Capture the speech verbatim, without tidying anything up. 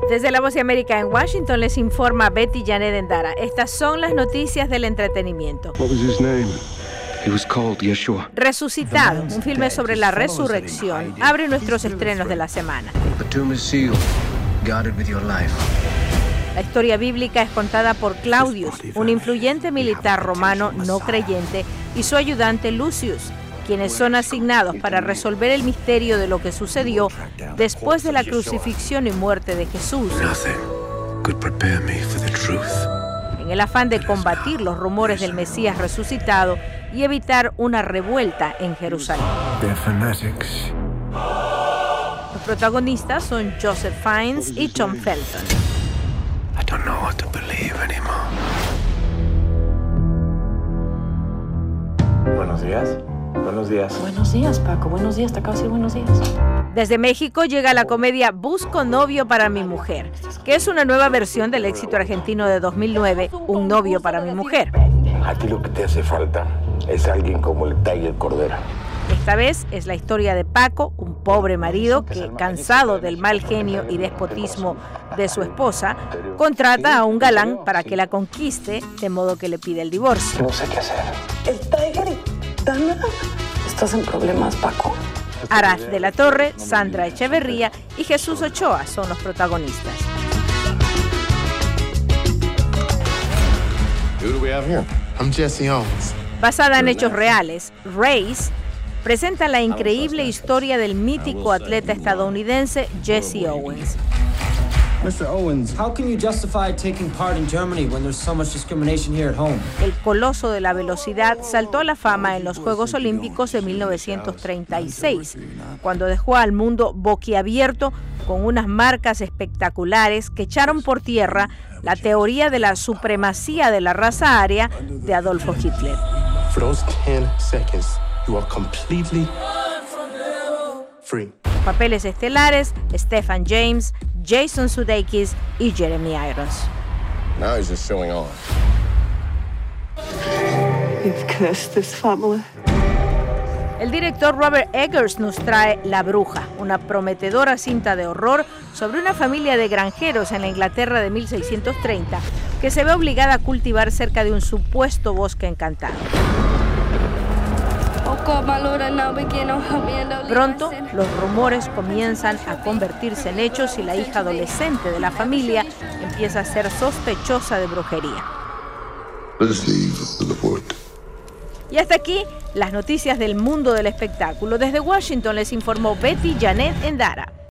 Desde La Voz de América en Washington les informa Betty Janet Endara. Estas son las noticias del entretenimiento. What was his name? He was called Yeshua. Resucitado, un filme sobre la resurrección, abre nuestros estrenos de la semana. The tomb is sealed. Guard it with your life. La historia bíblica es contada por Claudius, un influyente militar romano no creyente, y su ayudante Lucius, quienes son asignados para resolver el misterio de lo que sucedió después de la crucifixión y muerte de Jesús. En el afán de combatir los rumores del Mesías resucitado y evitar una revuelta en Jerusalén. Los protagonistas son Joseph Fiennes y Tom Felton. I don't know what to believe anymore. Buenos días. Buenos días. Buenos días, Paco. Buenos días. Te acabo de decir buenos días. Desde México llega la comedia Busco novio para mi mujer, que es una nueva versión del éxito argentino de dos mil nueve, Un novio para mi mujer. A ti lo que te hace falta es alguien como el Tiger Cordera. Esta vez es la historia de Paco, un pobre marido que, cansado del mal genio y despotismo de su esposa, contrata a un galán para que la conquiste, de modo que le pide el divorcio. No sé qué hacer. El Tiger y Dana. Estás en problemas, Paco. Arad de la Torre, Sandra Echeverría y Jesús Ochoa son los protagonistas. Who do we have here? I'm Jesse Owens. Basada en hechos reales, Race presenta la increíble historia del mítico atleta estadounidense Jesse Owens. mister Owens, how can you justify taking part in Germany when there's so much discrimination here at home? El coloso de la velocidad saltó a la fama en los Juegos Olímpicos de mil novecientos treinta y seis, cuando dejó al mundo boquiabierto con unas marcas espectaculares que echaron por tierra la teoría de la supremacía de la raza aria de Adolfo Hitler. For those ten seconds, you are completely free. Papeles estelares: Stephen James, Jason Sudeikis y Jeremy Irons. Now he's just showing off. You've cursed this family. El director Robert Eggers nos trae La Bruja, una prometedora cinta de horror sobre una familia de granjeros en la Inglaterra de mil seiscientos treinta que se ve obligada a cultivar cerca de un supuesto bosque encantado. Pronto, los rumores comienzan a convertirse en hechos y la hija adolescente de la familia empieza a ser sospechosa de brujería. Y hasta aquí las noticias del mundo del espectáculo. Desde Washington les informó Betty Janet Endara.